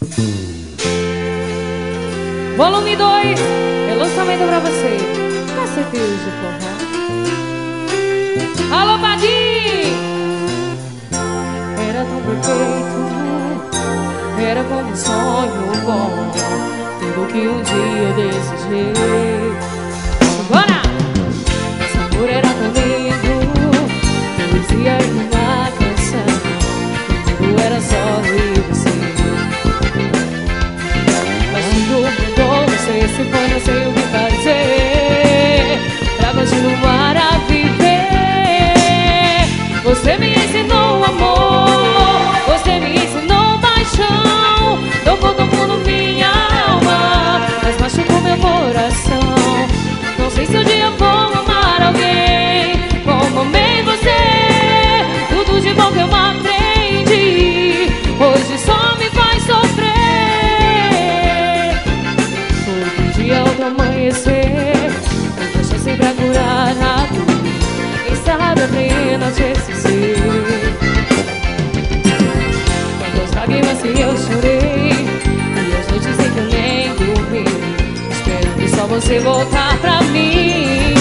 Volume 2 é lançamento pra você. Com certeza, forró. Alô, Padim! Era tão perfeito, era como um sonho bom, tudo que um dia eu desejei. Bora! Esse amor era tão lindo, poesia em uma canção, tudo era só eu e você. Mas tudo mudou, não sei se foi, não sei o que fazer pra continuar a viver. Você me ensinou amor, você me ensinou paixão, tocou tão fundo minha alma, mas machucou meu coração. Não sei se um dia vou amar alguém como amei você. Tudo de bom que eu aprendi hoje só me faz sofrer. Todo dia outro amanhecer, outra chance pra curar a dor. Quem sabe apenas te esquecer. Quantas lágrimas que eu chorei, e as noites em que eu nem dormi, esperando só você voltar pra mim.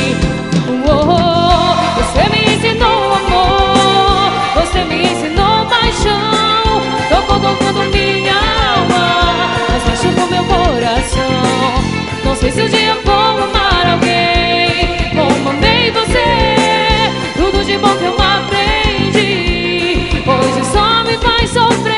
Você me ensinou amor, você me ensinou paixão, tocou tocando minha alma, mas machucou meu coração. Não sei se um dia vou amar alguém como amei você. Tudo de bom que eu aprendi hoje só me faz sofrer.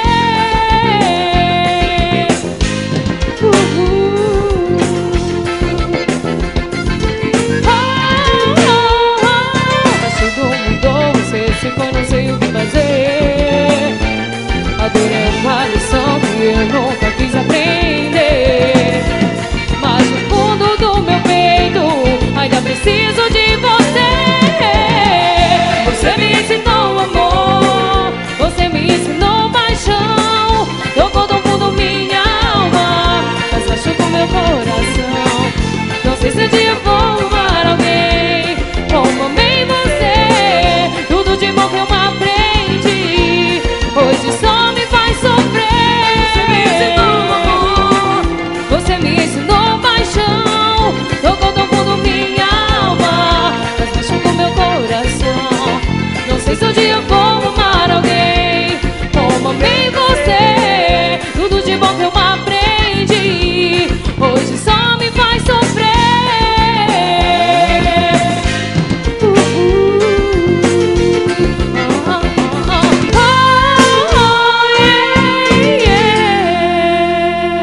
Mas tudo mudou, você se foi, não sei o que fazer. A dor é uma lição que eu nunca quis aprender, mas no fundo do meu peito ainda preciso de você. Você me ensinou amor, você me ensinou paixão, tocou tão fundo minha alma, mas machucou meu coração. Não sei se um dia vou amar alguém como amei você. Tudo de bom que eu aprendi hoje só me faz sofrer. Você me ensinou amor, você me ensinou paixão, tocou tão fundo minha alma, mas machucou meu coração. Não sei se um dia vou amar alguém como amei você. Tudo de bom que eu aprendi